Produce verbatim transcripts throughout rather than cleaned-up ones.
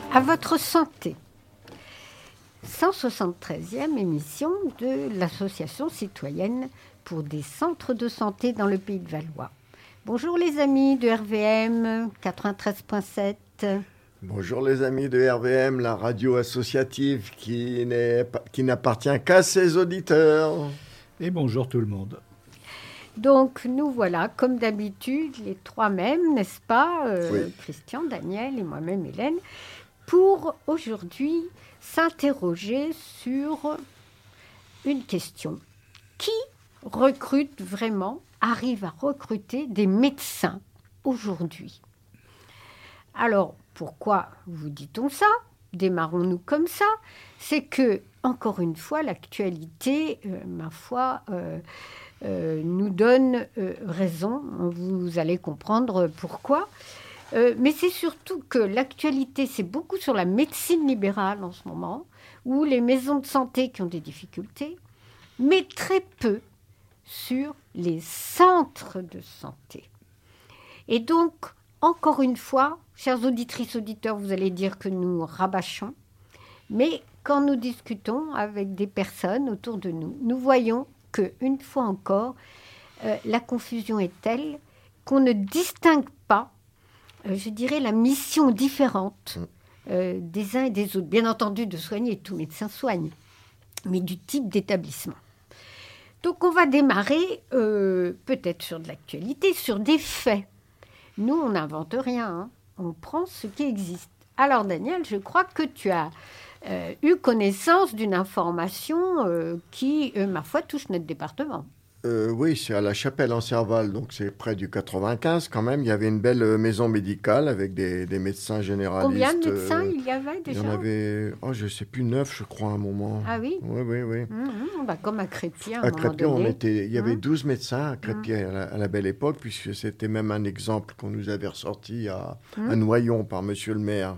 À votre santé. cent soixante-treizième émission de l'Association citoyenne pour des centres de santé dans le Pays de Valois. Bonjour les amis de R V M quatre-vingt-treize point sept. Bonjour les amis de R V M, la radio associative qui, n'est, qui n'appartient qu'à ses auditeurs. Et bonjour tout le monde. Donc nous voilà, comme d'habitude, les trois mêmes, n'est-ce pas euh, Oui. Christian, Daniel et moi-même Hélène, pour aujourd'hui s'interroger sur une question. Qui recrute vraiment, arrive à recruter des médecins aujourd'hui ? Alors, pourquoi vous dit-on ça ? Démarrons-nous comme ça. C'est que, encore une fois, l'actualité, euh, ma foi, euh, euh, nous donne euh, raison. Vous allez comprendre pourquoi. Euh, mais c'est surtout que l'actualité, c'est beaucoup sur la médecine libérale en ce moment, ou les maisons de santé qui ont des difficultés, mais très peu sur les centres de santé. Et donc, encore une fois, chers auditrices, auditeurs, vous allez dire que nous rabâchons, mais quand nous discutons avec des personnes autour de nous, nous voyons qu'une fois encore, euh, la confusion est telle qu'on ne distingue pas, euh, je dirais, la mission différente euh, des uns et des autres. Bien entendu, de soigner, tout médecin soigne, mais du type d'établissement. Donc, on va démarrer euh, peut-être sur de l'actualité, sur des faits. Nous, on n'invente rien, hein. On prend ce qui existe. Alors, Daniel, je crois que tu as euh, eu connaissance d'une information euh, qui, euh, ma foi, touche notre département. Euh, oui, c'est à La Chapelle en Serval, donc c'est près du quatre-vingt-quinze quand même. Il y avait une belle euh, maison médicale avec des, des médecins généralistes. Combien de médecins euh, il y avait déjà ? Il y en avait, oh, je ne sais plus, neuf, je crois, à un moment. Ah oui ? Oui, oui, oui. Mmh, mmh, bah comme à Crépy, à un À moment Crépy, on donné. était, il y avait Mmh. douze médecins à Crépy à, la, à la belle époque, puisque c'était même un exemple qu'on nous avait ressorti à, Mmh. à Noyon par monsieur le maire.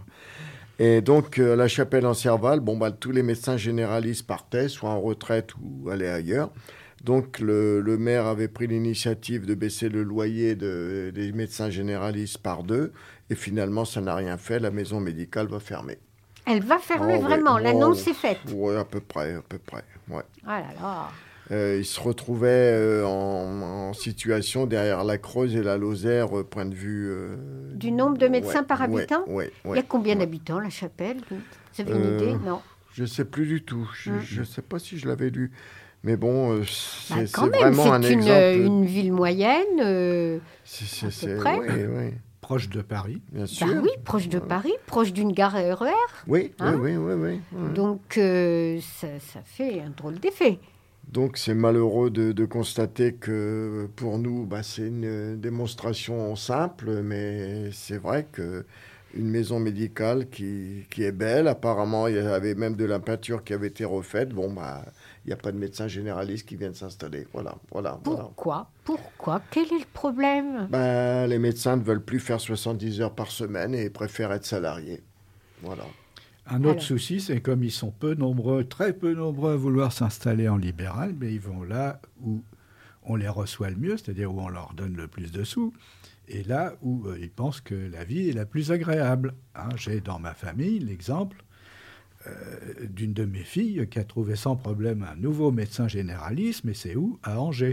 Et donc, euh, à La Chapelle en Serval, bon, bah, tous les médecins généralistes partaient, soit en retraite ou allaient ailleurs. Donc, le, le maire avait pris l'initiative de baisser le loyer de, des médecins généralistes par deux. Et finalement, ça n'a rien fait. La maison médicale va fermer. Elle va fermer Oh, vraiment, ouais. l'annonce Oh, est faite. Oui, à peu près, à peu près, ouais. Ah là là. Euh, il se retrouvait euh, en, en situation derrière la Creuse et la Lozère, euh, point de vue... euh, Du nombre de médecins ouais, par habitant ? ouais, ouais, Il y a ouais, combien ouais. d'habitants, La Chapelle ? Vous avez une Euh, idée ? Non. Je ne sais plus du tout. Je ne Mm. sais pas si je l'avais lu. Mais bon, euh, Bah, c'est quand c'est même, vraiment c'est un une, exemple... une ville moyenne. euh, C'est, à peu c'est, c'est- près. Oui, oui, Proche de Paris. bien bah sûr. oui, proche de Paris, proche d'une gare R E R. Oui, Hein oui, oui, oui, oui, oui. Donc, euh, ça, ça fait un drôle d'effet. Donc c'est malheureux de, de constater que pour nous, bah, c'est une démonstration simple, mais c'est vrai que une maison médicale qui, qui est belle, apparemment il y avait même de la peinture qui avait été refaite, bon, bah, il n'y a pas de médecin généraliste qui viennent s'installer. Voilà, voilà, voilà. Pourquoi ? Pourquoi ? Quel est le problème ? Ben, les médecins ne veulent plus faire soixante-dix heures par semaine et préfèrent être salariés. Voilà. Un autre Alors. souci, c'est comme ils sont peu nombreux, très peu nombreux à vouloir s'installer en libéral, mais ils vont là où on les reçoit le mieux, c'est-à-dire où on leur donne le plus de sous, et là où euh, ils pensent que la vie est la plus agréable. Hein, j'ai dans ma famille l'exemple euh, d'une de mes filles qui a trouvé sans problème un nouveau médecin généraliste, mais c'est où ? À Angers.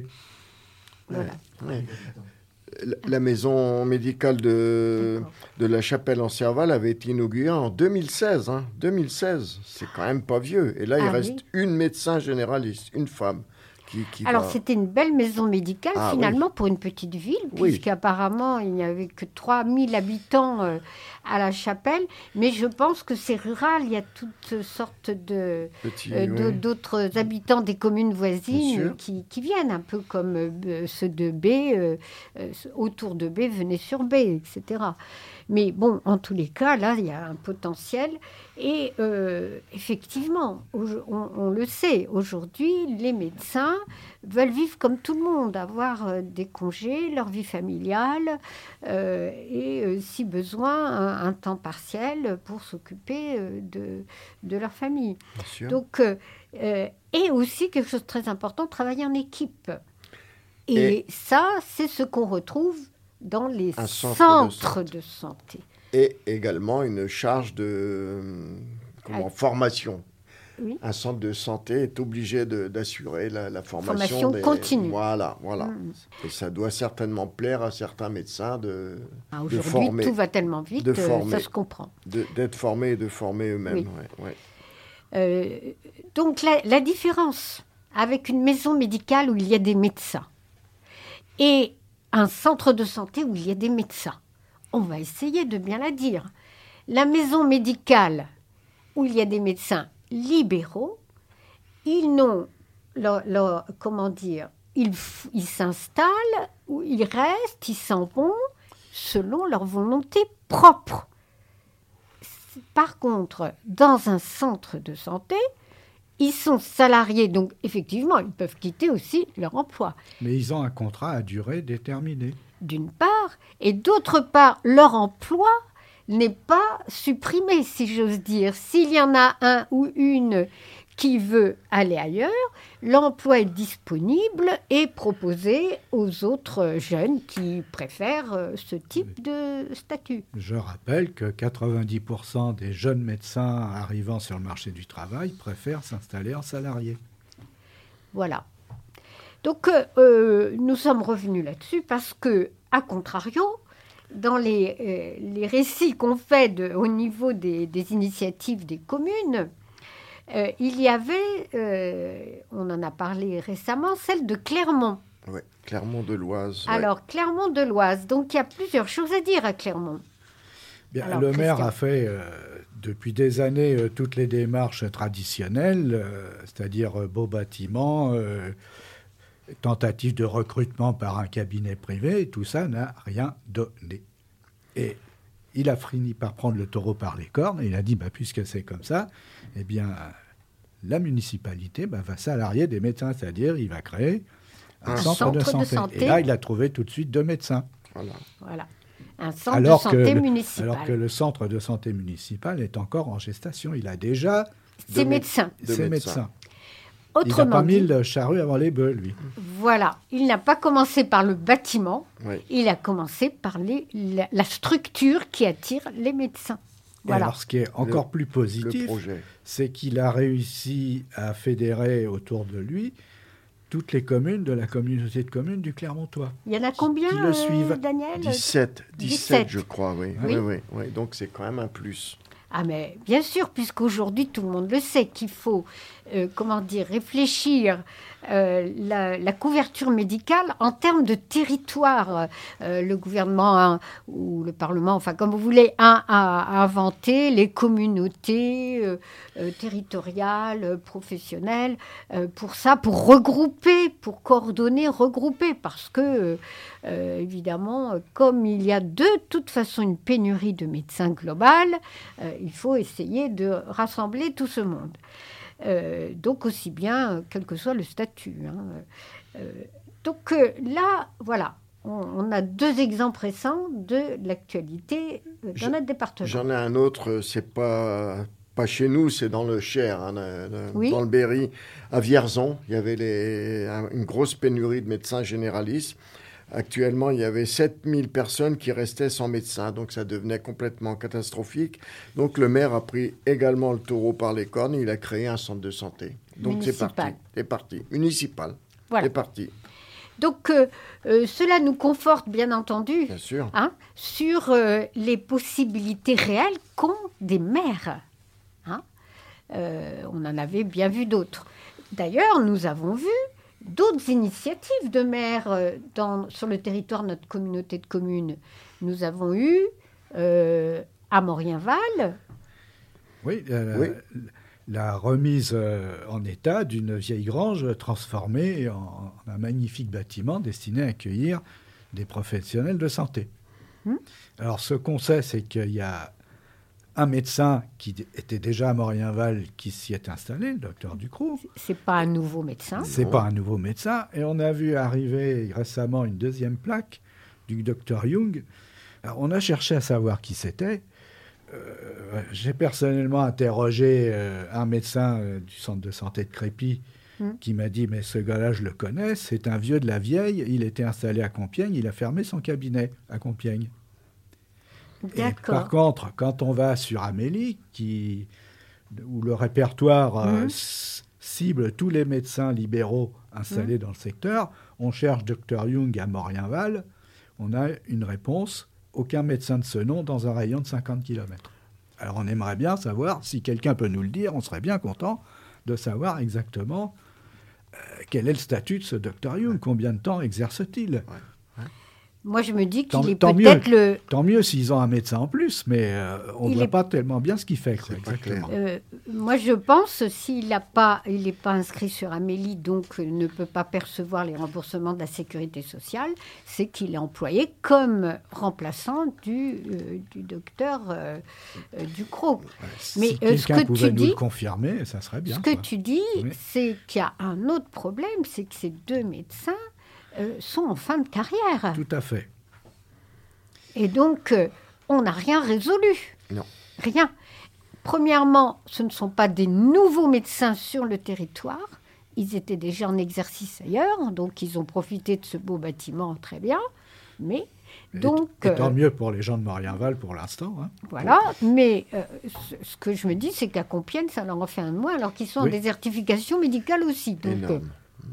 Voilà. Ouais. La, la maison médicale de, D'accord. de La Chapelle en Serval avait été inaugurée en deux mille seize. Hein. deux mille seize, c'est quand même pas vieux. Et là, il Ah reste oui. une médecin généraliste, une femme. Qui, qui Alors, va... c'était une belle maison médicale, Ah, finalement, pour une petite ville, Oui. puisqu'apparemment, il n'y avait que trois mille habitants euh, à La Chapelle. Mais je pense que c'est rural, il y a toutes sortes de, Petit, euh, de- oui. d'autres habitants des communes Bien voisines sûr. qui, qui viennent, un peu comme euh, ceux de B, euh, euh, autour de B, venaient sur B, et cetera. Mais bon, en tous les cas, là, il y a un potentiel. Et euh, effectivement, au- on, on le sait, aujourd'hui, les médecins veulent vivre comme tout le monde, avoir euh, des congés, leur vie familiale, euh, et euh, si besoin, un, un temps partiel pour s'occuper euh, de, de leur famille. Bien sûr. Donc, euh, euh, et aussi quelque chose de très important, travailler en équipe. Et, Et- ça, c'est ce qu'on retrouve dans les Un centre centres, de de santé. Et également une charge de comment, formation. Oui. Un centre de santé est obligé de, d'assurer la, la formation. Formation des... continue. Voilà, voilà. Mmh. Et ça doit certainement plaire à certains médecins de, ah, de former. Aujourd'hui, tout va tellement vite, de euh, former, ça se comprend. De, d'être formés et de former eux-mêmes. Oui. Ouais, ouais. Euh, donc, la, la différence avec une maison médicale où il y a des médecins et un centre de santé où il y a des médecins, on va essayer de bien la dire. La maison médicale où il y a des médecins libéraux, ils n'ont, leur, leur, comment dire, ils, ils s'installent, ou ils restent, ils s'en vont selon leur volonté propre. Par contre, dans un centre de santé, ils sont salariés, donc effectivement, ils peuvent quitter aussi leur emploi. Mais ils ont un contrat à durée déterminée. D'une part, et d'autre part, leur emploi n'est pas supprimé, si j'ose dire. S'il y en a un ou une qui veut aller ailleurs, l'emploi est disponible et proposé aux autres jeunes qui préfèrent ce type de statut. Je rappelle que quatre-vingt-dix pour cent des jeunes médecins arrivant sur le marché du travail préfèrent s'installer en salarié. Voilà. Donc, euh, nous sommes revenus là-dessus parce que, à contrario, dans les, euh, les récits qu'on fait de, au niveau des, des initiatives des communes, euh, il y avait, euh, on en a parlé récemment, celle de Clermont. Oui, Clermont de l'Oise. Alors, ouais. Clermont de l'Oise, donc il y a plusieurs choses à dire à Clermont. Bien, Alors, le maire Christian. a fait euh, depuis des années euh, toutes les démarches traditionnelles, euh, c'est-à-dire euh, beaux bâtiments, euh, tentative de recrutement par un cabinet privé, et tout ça n'a rien donné. Et il a fini par prendre le taureau par les cornes, et il a dit, bah, puisque c'est comme ça, eh bien, la municipalité bah, va salarier des médecins, c'est-à-dire il va créer un, un centre, centre de, santé. de santé. Et là, il a trouvé tout de suite deux médecins. Voilà. Voilà. Un centre alors de santé que, municipal. Alors que le centre de santé municipal est encore en gestation. Il a déjà ses médecins. Ses médecins. Autrement il n'a pas dit, mis le charrue avant les bœufs, lui. Voilà. Il n'a pas commencé par le bâtiment. Oui. Il a commencé par les, la, la structure qui attire les médecins. Voilà. Et alors, ce qui est encore le, plus positif, c'est qu'il a réussi à fédérer autour de lui toutes les communes de la communauté de communes du Clermontois. Il y en a combien, qui le suivent euh, Daniel ? dix-sept, dix-sept, je crois, oui. Oui. Oui, oui, oui. Donc, c'est quand même un plus. Ah, mais bien sûr, puisqu'aujourd'hui, tout le monde le sait, qu'il faut, euh, comment dire, réfléchir euh, la, la couverture médicale en termes de territoire. Euh, le gouvernement hein, ou le Parlement, enfin, comme vous voulez, a, a, a inventé les communautés euh, euh, territoriales, euh, professionnelles, euh, pour ça, pour regrouper, pour coordonner, regrouper, parce que, euh, évidemment, comme il y a de toute façon une pénurie de médecins globale, euh, il faut essayer de rassembler tout ce monde. Euh, donc aussi bien, euh, quel que soit le statut. Hein. Euh, donc euh, là, voilà, on, on a deux exemples récents de l'actualité euh, dans Je, notre département. J'en ai un autre, c'est pas, pas chez nous, c'est dans le Cher, hein, dans, oui. dans le Berry, à Vierzon. Il y avait les, une grosse pénurie de médecins généralistes. Actuellement, il y avait sept mille personnes qui restaient sans médecin, donc ça devenait complètement catastrophique. Donc le maire a pris également le taureau par les cornes, il a créé un centre de santé. Donc c'est parti, c'est parti, municipal, voilà. c'est parti. Donc euh, euh, cela nous conforte bien entendu bien sûr. Hein, sur euh, les possibilités réelles qu'ont des maires. Hein. Euh, on en avait bien vu d'autres. D'ailleurs, nous avons vu d'autres initiatives de maires euh, dans, sur le territoire de notre communauté de communes. Nous avons eu euh, à Maurienval. Oui, la, oui. la remise euh, en état d'une vieille grange transformée en, en un magnifique bâtiment destiné à accueillir des professionnels de santé. Hum. Alors, ce qu'on sait, c'est qu'il y a un médecin qui était déjà à Maurienval qui s'y est installé, le docteur Ducrot. C'est pas un nouveau médecin. C'est non. pas un nouveau médecin. Et on a vu arriver récemment une deuxième plaque du docteur Young. Alors, on a cherché à savoir qui c'était. Euh, j'ai personnellement interrogé euh, un médecin euh, du centre de santé de Crépy hum. qui m'a dit « Mais ce gars-là, je le connais, c'est un vieux de la vieille. Il était installé à Compiègne, il a fermé son cabinet à Compiègne. » Et D'accord. par contre, quand on va sur Amélie, qui, où le répertoire euh, Mhm. c- cible tous les médecins libéraux installés dans le secteur, on cherche docteur Jung à Morienval, on a une réponse, aucun médecin de ce nom dans un rayon de cinquante kilomètres. Alors on aimerait bien savoir, si quelqu'un peut nous le dire, on serait bien content de savoir exactement euh, quel est le statut de ce docteur Jung, combien de temps exerce-t-il. Moi, je me dis Tant- qu'il est tant peut-être mieux. le... Tant mieux s'ils ont un médecin en plus, mais euh, on ne Il voit est- pas tellement bien ce qu'il fait. Quoi, C'est pas exactement. Euh, moi, je pense, s'il n'est pas, il n'est pas inscrit sur Amélie, donc euh, ne peut pas percevoir les remboursements de la sécurité sociale, c'est qu'il est employé comme remplaçant du, euh, du docteur euh, euh, Ducrot. Mais, si euh, ce quelqu'un que pouvait tu nous dis- le confirmer, ça serait bien. Ce que quoi. tu dis, Oui. c'est qu'il y a un autre problème, c'est que ces deux médecins euh, sont en fin de carrière. Tout à fait. Et donc, euh, on n'a rien résolu. Non. Rien. Premièrement, ce ne sont pas des nouveaux médecins sur le territoire. Ils étaient déjà en exercice ailleurs, donc ils ont profité de ce beau bâtiment très bien. Mais, Et- donc, et tant euh, mieux pour les gens de Marienval pour l'instant. Hein. voilà. Mais euh, ce, ce que je me dis, c'est qu'à Compiègne, ça leur en fait un de moins, alors qu'ils sont Oui. en désertification médicale aussi. Donc, euh, Énorme.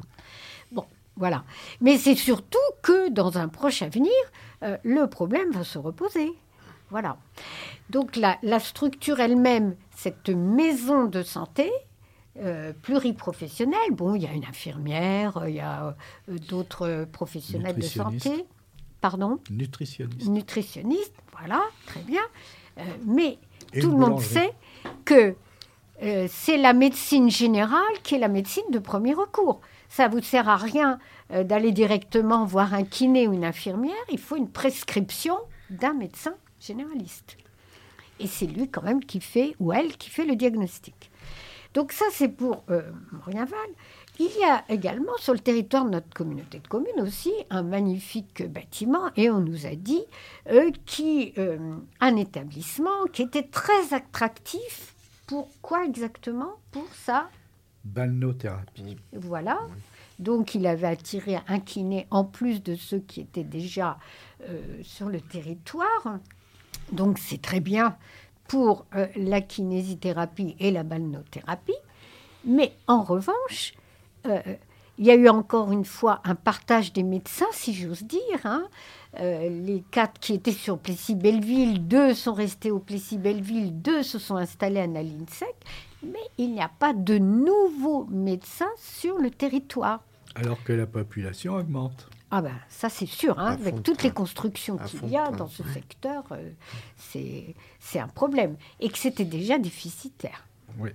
Bon, voilà. Mais c'est surtout que dans un proche avenir, euh, le problème va se reposer. Voilà. Donc la, la structure elle-même, cette maison de santé euh, pluriprofessionnelle, bon, il y a une infirmière, euh, il y a euh, d'autres euh, professionnels de Nutritionniste. santé, pardon, Nutritionniste. nutritionniste, voilà, très bien. Euh, mais Et tout une le monde boulangerie. sait que euh, c'est la médecine générale qui est la médecine de premier recours. Ça ne vous sert à rien euh, d'aller directement voir un kiné ou une infirmière. Il faut une prescription d'un médecin généraliste. Et c'est lui quand même qui fait, ou elle, qui fait le diagnostic. Donc ça, c'est pour euh, Morienval. Il y a également sur le territoire de notre communauté de communes aussi un magnifique bâtiment, et on nous a dit euh, qui euh, un établissement qui était très attractif. Pourquoi exactement? Pour ça, Balnéothérapie. voilà. Donc il avait attiré un kiné en plus de ceux qui étaient déjà euh, sur le territoire. Donc c'est très bien pour euh, la kinésithérapie et la balnéothérapie. Mais en revanche, euh, il y a eu encore une fois un partage des médecins, si j'ose dire. Hein. Euh, les quatre qui étaient sur Plessis-Belleville, deux sont restés au Plessis-Belleville, deux se sont installés à Nalinsec. Mais il n'y a pas de nouveaux médecins sur le territoire. Alors que la population augmente. Ah ben, ça c'est sûr, hein, À avec fond de toutes les train. constructions À fond qu'il de y a train, dans ce ouais. secteur, euh, c'est c'est un problème. Et que c'était déjà déficitaire. Oui.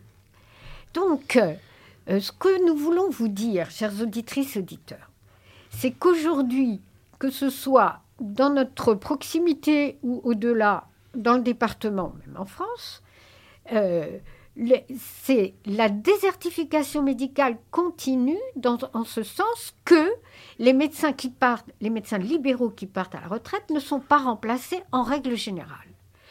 Donc, euh, euh, ce que nous voulons vous dire, chères auditrices et auditeurs, c'est qu'aujourd'hui, que ce soit dans notre proximité ou au-delà, dans le département, même en France, euh, les- c'est la désertification médicale continue dans, en ce sens que les médecins qui partent, les médecins libéraux qui partent à la retraite ne sont pas remplacés en règle générale.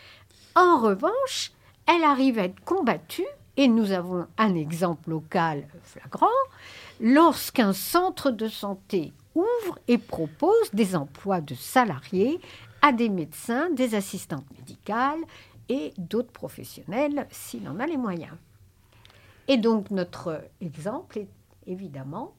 En revanche, elle arrive à être combattue, et nous avons un exemple local flagrant, lorsqu'un centre de santé ouvre et propose des emplois de salariés à des médecins, des assistantes médicales et d'autres professionnels s'il en a les moyens. Et donc notre exemple est évidemment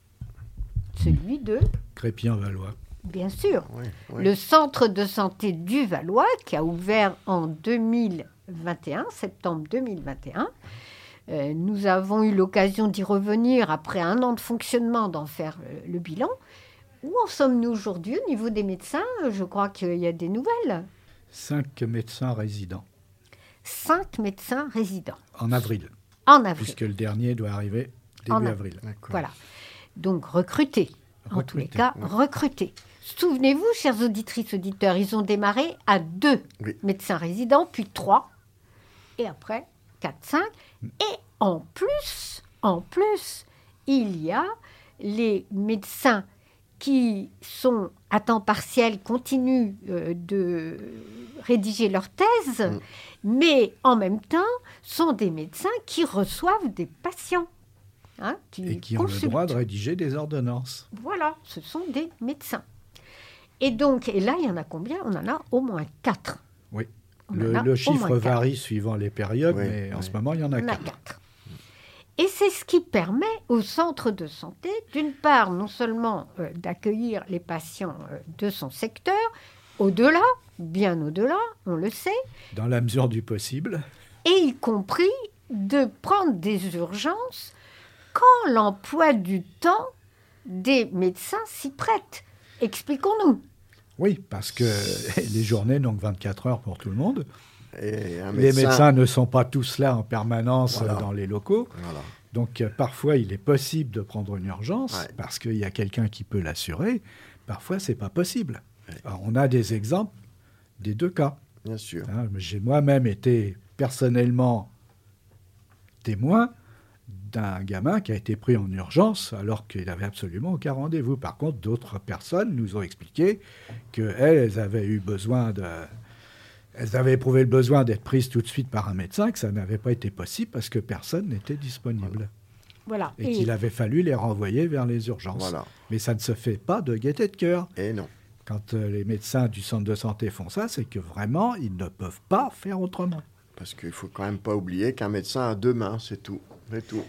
celui de, Crépien-Valois. bien sûr, Oui, oui. le centre de santé du Valois qui a ouvert en deux mille vingt et un, septembre deux mille vingt et un. Euh, nous avons eu l'occasion d'y revenir après un an de fonctionnement, d'en faire euh, le bilan. Où en sommes-nous aujourd'hui au niveau des médecins? Je crois qu'il y a des nouvelles. Cinq médecins résidents. Cinq médecins résidents En avril. en avril. Puisque le dernier doit arriver début En avril. D'accord. Voilà. Donc recrutés. En tous les Recrutés, cas, oui. recrutés. Souvenez-vous, chers auditrices, auditeurs, ils ont démarré à deux Oui. médecins résidents, puis trois, et après quatre, cinq. Et en plus, en plus, il y a les médecins qui sont à temps partiel, continuent euh, de rédiger leur thèse, Mm. mais en même temps, sont des médecins qui reçoivent des patients. Hein, qui Et qui ont le consultent. droit de rédiger des ordonnances. Voilà, ce sont des médecins. Et donc, et là, il y en a combien? On en a au moins quatre. Oui. On Le, en a le au chiffre moins quatre. varie suivant les périodes, Oui, mais en oui. ce moment, il y en a On en a quatre. quatre. Et c'est ce qui permet aux centres de santé, d'une part, non seulement euh, d'accueillir les patients euh, de son secteur, au-delà, bien au-delà, on le sait, Dans la mesure du possible. et y compris de prendre des urgences quand l'emploi du temps des médecins s'y prête. Expliquons-nous. Oui, parce que les journées n'ont que vingt-quatre heures pour tout le monde. Et un Les médecin, médecins ne sont pas tous là en permanence Voilà. euh, dans les locaux. Voilà. Donc euh, parfois, il est possible de prendre une urgence Ouais. parce qu'il y a quelqu'un qui peut l'assurer. Parfois, c'est pas possible. Ouais. Alors, on a des exemples des deux cas. Bien sûr. Hein, j'ai moi-même été personnellement témoin d'un gamin qui a été pris en urgence alors qu'il n'avait absolument aucun rendez-vous. Par contre, d'autres personnes nous ont expliqué qu'elles elles avaient eu besoin de... Elles avaient éprouvé le besoin d'être prises tout de suite par un médecin, que ça n'avait pas été possible parce que personne n'était disponible. Voilà. Et, Et- qu'il avait fallu les renvoyer vers les urgences. Voilà. Mais ça ne se fait pas de gaieté de cœur. Et non. Quand euh, les médecins du centre de santé font ça, c'est que vraiment, ils ne peuvent pas faire autrement. Parce qu'il ne faut quand même pas oublier qu'un médecin a deux mains, c'est tout. C'est tout.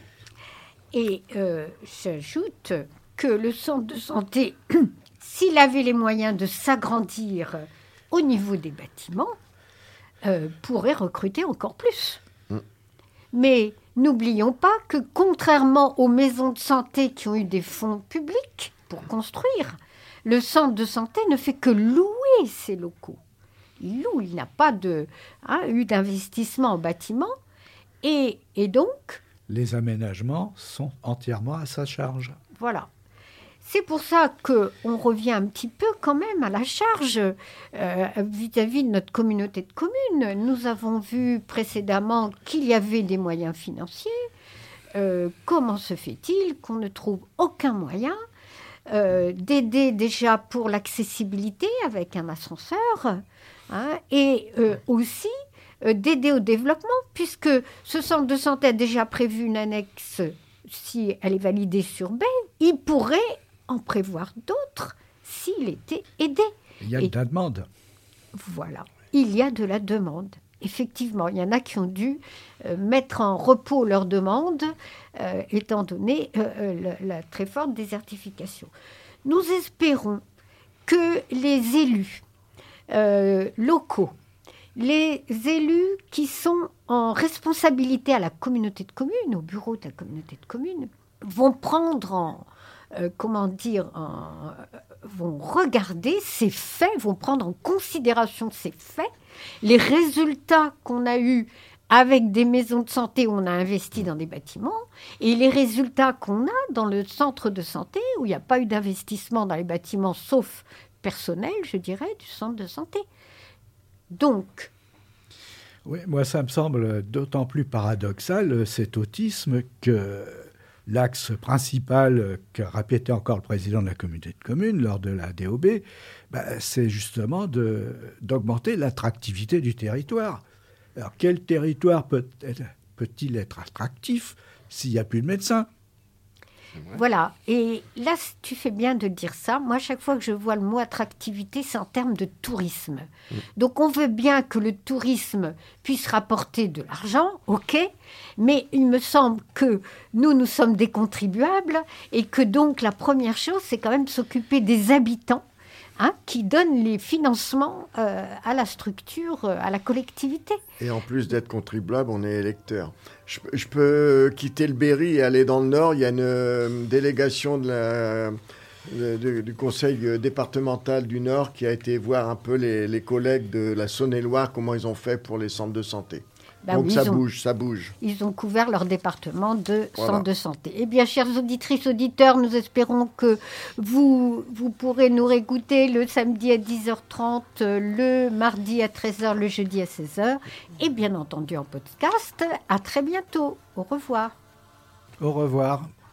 Et euh, j'ajoute que le centre de santé, s'il avait les moyens de s'agrandir au niveau des bâtiments, euh, pourrait recruter encore plus. Mm. Mais n'oublions pas que contrairement aux maisons de santé qui ont eu des fonds publics pour construire, le centre de santé ne fait que louer ses locaux. Il loue, il n'a pas de, hein, eu d'investissement en bâtiment. Et, et donc, Les aménagements sont entièrement à sa charge. voilà. C'est pour ça qu'on revient un petit peu quand même à la charge euh, vis-à-vis de notre communauté de communes. Nous avons vu précédemment qu'il y avait des moyens financiers. Euh, comment se fait-il qu'on ne trouve aucun moyen euh, d'aider déjà pour l'accessibilité avec un ascenseur, hein, et euh, aussi euh, d'aider au développement, puisque ce centre de santé a déjà prévu une annexe, si elle est validée sur B, il pourrait en prévoir d'autres s'il était aidé. Il y a Et- de la demande. Voilà, il y a de la demande. Effectivement, il y en a qui ont dû euh, mettre en repos leur demande, euh, étant donné euh, euh, la, la très forte désertification. Nous espérons que les élus euh, locaux, les élus qui sont en responsabilité à la communauté de communes, au bureau de la communauté de communes, vont prendre en, euh, comment dire, en, euh, vont regarder ces faits, vont prendre en considération ces faits, les résultats qu'on a eus avec des maisons de santé où on a investi dans des bâtiments et les résultats qu'on a dans le centre de santé où il n'y a pas eu d'investissement dans les bâtiments sauf personnel, je dirais, du centre de santé. Donc, Oui, moi, ça me semble d'autant plus paradoxal, euh, cet autisme, que l'axe principal euh, qu'a répété encore le président de la communauté de communes lors de la D O B, bah, c'est justement de- d'augmenter l'attractivité du territoire. Alors, quel territoire peut être- peut-il être attractif s'il n'y a plus de médecins? voilà. Et là, tu fais bien de dire ça. Moi, chaque fois que je vois le mot attractivité, c'est en termes de tourisme. Donc, on veut bien que le tourisme puisse rapporter de l'argent, ok, mais il me semble que nous, nous sommes des contribuables et que donc la première chose, c'est quand même de s'occuper des habitants, hein, qui donnent les financements euh, à la structure, euh, à la collectivité. Et en plus d'être contribuable, on est électeur. Je, je peux quitter le Berry et aller dans le Nord. Il y a une euh, délégation de la, de- de- du conseil départemental du Nord qui a été voir un peu les, les collègues de la Saône-et-Loire, comment ils ont fait pour les centres de santé. Ben Donc oui, ça ils ont- bouge, ça bouge. Ils ont couvert leur département de Voilà. centre de santé. Eh bien, chères auditrices, auditeurs, nous espérons que vous, vous pourrez nous réécouter le samedi à dix heures trente, le mardi à treize heures, le jeudi à seize heures, et bien entendu en podcast. À très bientôt. Au revoir. Au revoir.